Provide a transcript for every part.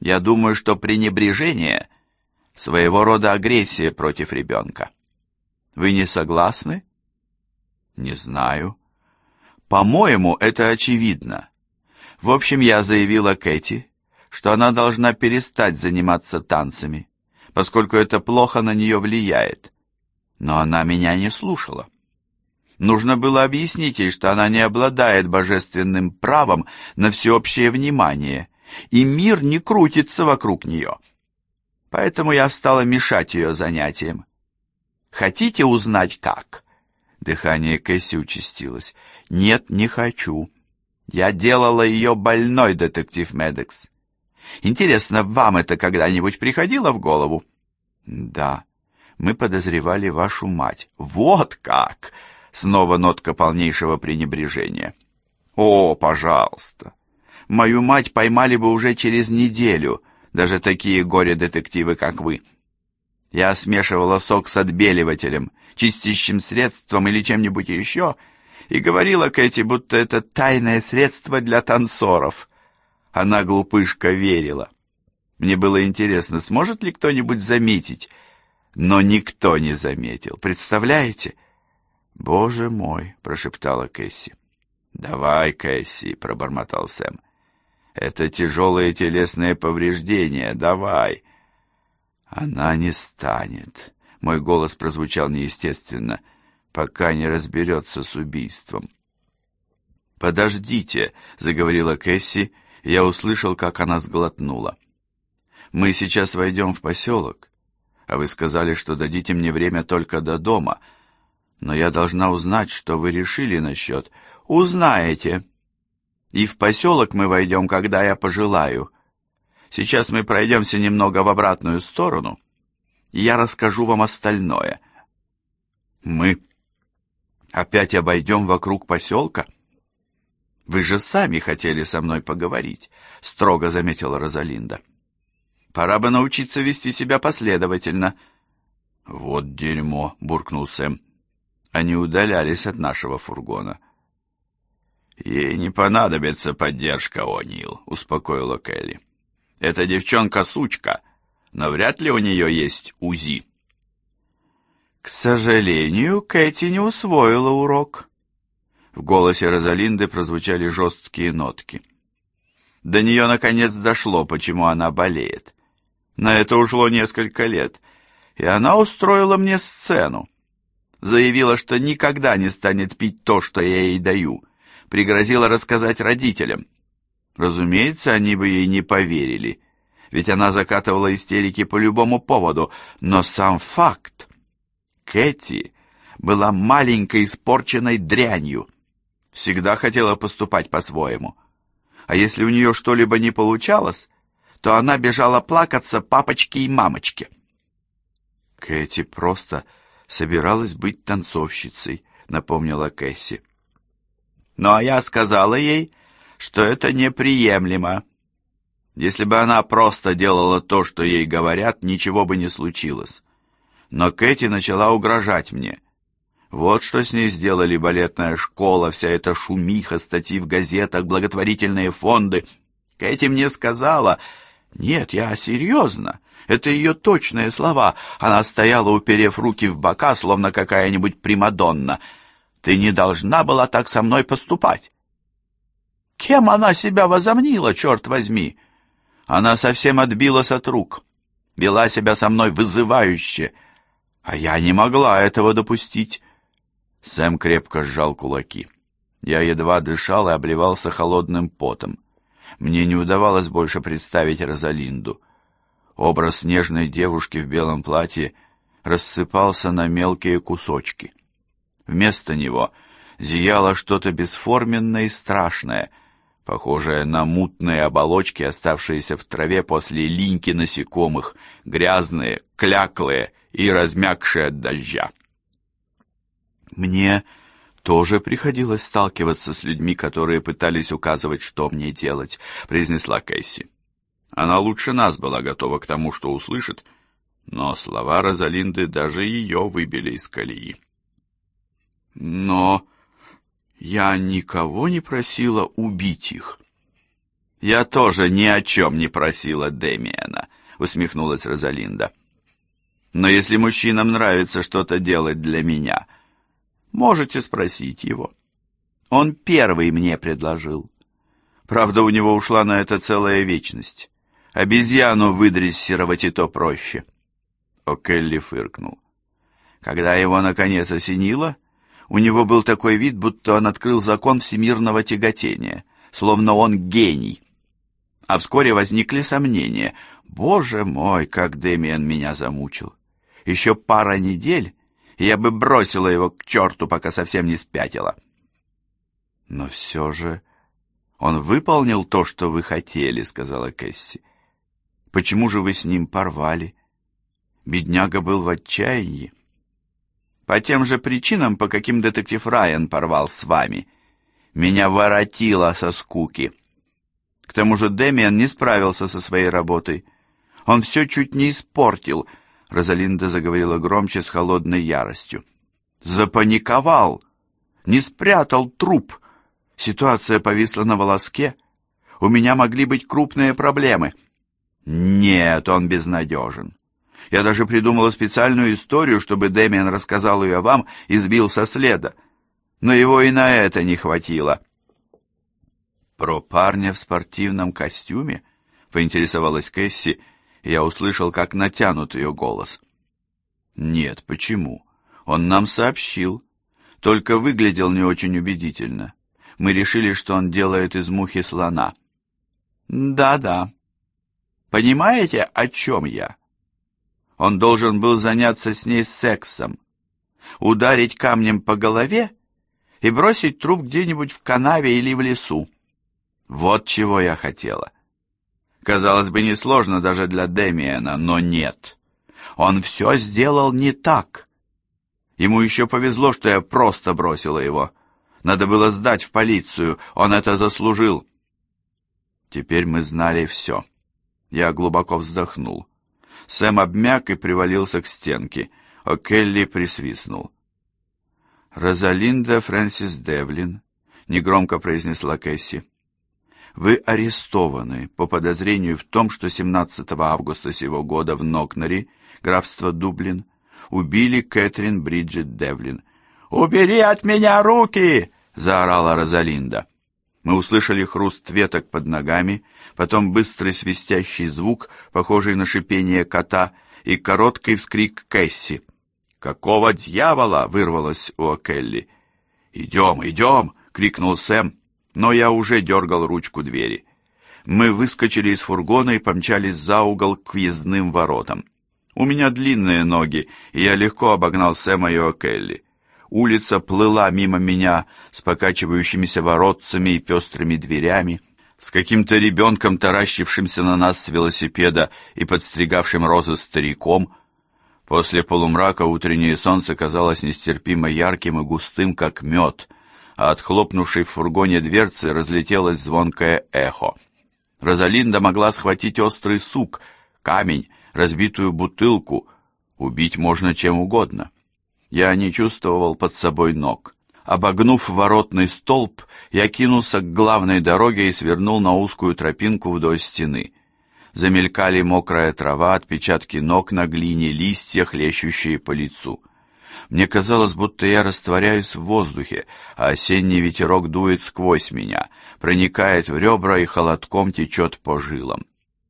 Я думаю, что пренебрежение — своего рода агрессия против ребенка. Вы не согласны? Не знаю. По-моему, это очевидно. В общем, я заявила Кэти, что она должна перестать заниматься танцами, поскольку это плохо на нее влияет. Но она меня не слушала. Нужно было объяснить ей, что она не обладает божественным правом на всеобщее внимание, и мир не крутится вокруг нее. Поэтому я стала мешать ее занятиям. Хотите узнать, как? Дыхание Кэсси участилось. Нет, не хочу. Я делала ее больной, детектив Медекс. Интересно, вам это когда-нибудь приходило в голову? Да. Мы подозревали вашу мать. Вот как! Снова нотка полнейшего пренебрежения. О, пожалуйста. Мою мать поймали бы уже через неделю, даже такие горе-детективы, как вы. Я смешивала сок с отбеливателем, чистящим средством или чем-нибудь еще, и говорила Кэти, будто это тайное средство для танцоров. Она, глупышка, верила. Мне было интересно, сможет ли кто-нибудь заметить, но никто не заметил. Представляете? «Боже мой!» — прошептала Кэсси. «Давай, Кэсси!» — пробормотал Сэм. «Это тяжелые телесные повреждения. Давай!» «Она не станет!» — мой голос прозвучал неестественно, пока не разберется с убийством. «Подождите!» — заговорила Кэсси, и я услышал, как она сглотнула. «Мы сейчас войдем в поселок, а вы сказали, что дадите мне время только до дома, но я должна узнать, что вы решили насчет...» «Узнаете. И в поселок мы войдем, когда я пожелаю. Сейчас мы пройдемся немного в обратную сторону, и я расскажу вам остальное». «Мы опять обойдем вокруг поселка?» «Вы же сами хотели со мной поговорить», — строго заметила Розалинда. «Пора бы научиться вести себя последовательно». «Вот дерьмо», — буркнул Сэм. Они удалялись от нашего фургона. «Ей не понадобится поддержка, О'Нил», — успокоила Келли. «Эта девчонка сучка, но вряд ли у нее есть УЗИ». «К сожалению, Кэти не усвоила урок». В голосе Розалинды прозвучали жесткие нотки. До нее наконец дошло, почему она болеет. На это ушло несколько лет, и она устроила мне сцену. Заявила, что никогда не станет пить то, что я ей даю. Пригрозила рассказать родителям. Разумеется, они бы ей не поверили, ведь она закатывала истерики по любому поводу, но сам факт. Кэти была маленькой испорченной дрянью. Всегда хотела поступать по-своему. А если у нее что-либо не получалось, то она бежала плакаться папочке и мамочке. Кэти просто собиралась быть танцовщицей, напомнила Кэсси. Ну а я сказала ей, что это неприемлемо. Если бы она просто делала то, что ей говорят, ничего бы не случилось. Но Кэти начала угрожать мне. Вот что с ней сделали балетная школа, вся эта шумиха, статьи в газетах, благотворительные фонды. Кэти мне сказала... Нет, я серьезно. Это ее точные слова. Она стояла, уперев руки в бока, словно какая-нибудь примадонна. Ты не должна была так со мной поступать. Кем она себя возомнила, черт возьми? Она совсем отбилась от рук. Вела себя со мной вызывающе. А я не могла этого допустить. Сэм крепко сжал кулаки. Я едва дышал и обливался холодным потом. Мне не удавалось больше представить Розалинду. Образ нежной девушки в белом платье рассыпался на мелкие кусочки. Вместо него зияло что-то бесформенное и страшное, похожее на мутные оболочки, оставшиеся в траве после линьки насекомых, грязные, кляклые и размякшие от дождя. Мне тоже приходилось сталкиваться с людьми, которые пытались указывать, что мне делать, произнесла Кэсси. Она лучше нас была готова к тому, что услышит, но слова Розалинды даже ее выбили из колеи. Но я никого не просила убить их. «Я тоже ни о чем не просила Дэмиена», — усмехнулась Розалинда. «Но если мужчинам нравится что-то делать для меня, можете спросить его. Он первый мне предложил. Правда, у него ушла на это целая вечность. Обезьяну выдрессировать и то проще». О'Келли фыркнул. Когда его, наконец, осенило, у него был такой вид, будто он открыл закон всемирного тяготения, словно он гений. А вскоре возникли сомнения. Боже мой, как Дэмиен меня замучил. Еще пара недель, и я бы бросила его к черту, пока совсем не спятила. Но все же он выполнил то, что вы хотели, сказала Кэсси. Почему же вы с ним порвали? Бедняга был в отчаянии. По тем же причинам, по каким детектив Райан порвал с вами. Меня воротило со скуки. К тому же Дэмиен не справился со своей работой. Он все чуть не испортил. Розалинда заговорила громче с холодной яростью. Запаниковал. Не спрятал труп. Ситуация повисла на волоске. У меня могли быть крупные проблемы. Нет, он безнадежен. Я даже придумала специальную историю, чтобы Дэмиен рассказал ее вам и сбил со следа. Но его и на это не хватило. Про парня в спортивном костюме? Поинтересовалась Кэсси, и я услышал, как натянут ее голос. Нет, почему? Он нам сообщил. Только выглядел не очень убедительно. Мы решили, что он делает из мухи слона. Да-да. Понимаете, о чем я? Он должен был заняться с ней сексом, ударить камнем по голове и бросить труп где-нибудь в канаве или в лесу. Вот чего я хотела. Казалось бы, несложно даже для Дэмиена, но нет. Он все сделал не так. Ему еще повезло, что я просто бросила его. Надо было сдать в полицию, он это заслужил. Теперь мы знали все. Я глубоко вздохнул. Сэм обмяк и привалился к стенке. О'Келли присвистнул. «Розалинда Фрэнсис Девлин», — негромко произнесла Кэсси, — «вы арестованы по подозрению в том, что 17 августа сего года в Нокнери, графство Дублин, убили Кэтрин Бриджит Девлин». «Убери от меня руки!» — заорала Розалинда. Мы услышали хруст веток под ногами, потом быстрый свистящий звук, похожий на шипение кота, и короткий вскрик Кэсси. «Какого дьявола?» — вырвалось у О'Келли. «Идем, идем!» — крикнул Сэм, но я уже дергал ручку двери. Мы выскочили из фургона и помчались за угол к въездным воротам. У меня длинные ноги, и я легко обогнал Сэма и О'Келли. Улица плыла мимо меня с покачивающимися воротцами и пестрыми дверями, с каким-то ребенком, таращившимся на нас с велосипеда и подстригавшим розы стариком. После полумрака утреннее солнце казалось нестерпимо ярким и густым, как мед, а от хлопнувшей в фургоне дверцы разлетелось звонкое эхо. Розалинда могла схватить острый сук, камень, разбитую бутылку. Убить можно чем угодно. Я не чувствовал под собой ног. Обогнув воротный столб, я кинулся к главной дороге и свернул на узкую тропинку вдоль стены. Замелькали мокрая трава, отпечатки ног на глине, листья, хлещущие по лицу. Мне казалось, будто я растворяюсь в воздухе, а осенний ветерок дует сквозь меня, проникает в ребра и холодком течет по жилам.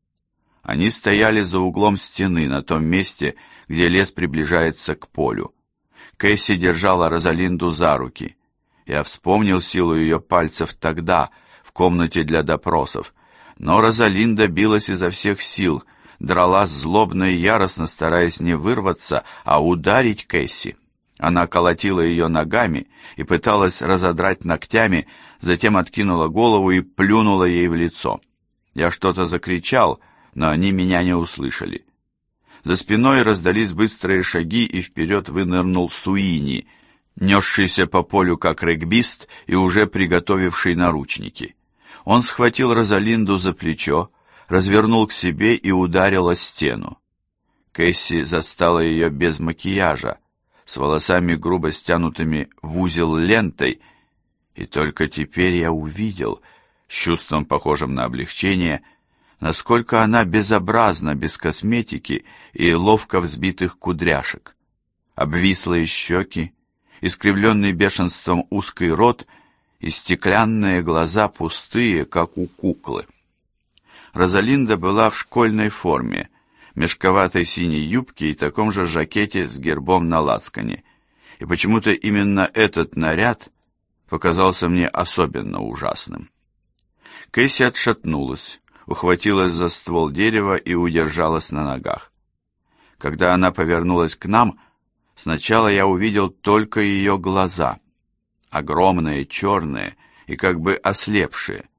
Они стояли за углом стены, на том месте, где лес приближается к полю. Кэсси держала Розалинду за руки. Я вспомнил силу ее пальцев тогда, в комнате для допросов, но Розалинда билась изо всех сил, дралась злобно и яростно, стараясь не вырваться, а ударить Кэсси. Она колотила ее ногами и пыталась разодрать ногтями, затем откинула голову и плюнула ей в лицо. Я что-то закричал, но они меня не услышали. За спиной раздались быстрые шаги, и вперед вынырнул Суини, несшийся по полю как регбист и уже приготовивший наручники. Он схватил Розалинду за плечо, развернул к себе и ударил о стену. Кэсси застала ее без макияжа, с волосами грубо стянутыми в узел лентой, и только теперь я увидел, с чувством, похожим на облегчение, насколько она безобразна без косметики и ловко взбитых кудряшек. Обвислые щеки, искривленный бешенством узкий рот и стеклянные глаза пустые, как у куклы. Розалинда была в школьной форме, мешковатой синей юбке и таком же жакете с гербом на лацкане, и почему-то именно этот наряд показался мне особенно ужасным. Кэсси отшатнулась, ухватилась за ствол дерева и удержалась на ногах. Когда она повернулась к нам, сначала я увидел только ее глаза, огромные, черные и как бы ослепшие,